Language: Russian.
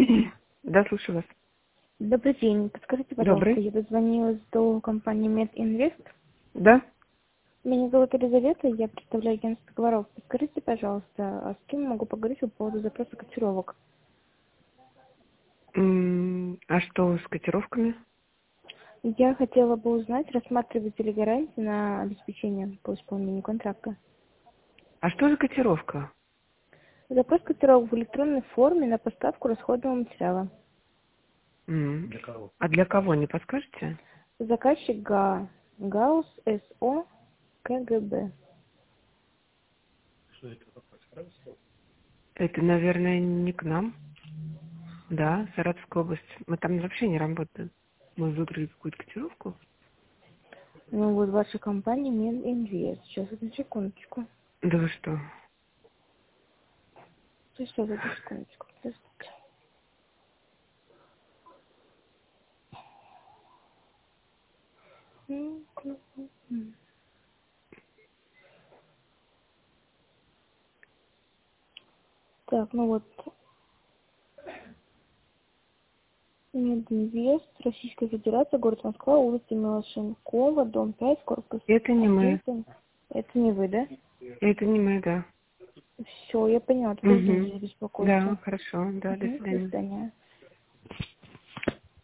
Да, слушаю вас. Добрый день. Подскажите, пожалуйста, Добрый. я дозвонилась до компании MedInvest. Да? Меня зовут Елизавета, я представляю агентство договоров. Подскажите, пожалуйста, а с кем я могу поговорить по поводу запроса котировок? А что с котировками? Я хотела бы узнать, рассматриваете ли гарантии на обеспечение по исполнению контракта. А что за котировка? Запрос котировок в электронной форме на поставку расходного материала. А для кого, не подскажете? Заказчик ГА. ГАУС СО КГБ. Это, наверное, не к нам. Да, Саратовская область. Мы там вообще не работаем. Мы выбрали какую-то котировку. Ну вот ваша компания MedInvest. Сейчас, одну секундочку. Да вы что? Сейчас, одну секундочку. Подождите. Так, ну вот, Мединвест, Российская Федерация, город Москва, улица Милошенкова, дом 5, корпус Это не мы. 1. Это не вы, да? Это не мы, да. Все, я поняла, тогда Угу. извините за беспокойство. Да, хорошо. Да, до До свидания. свидания.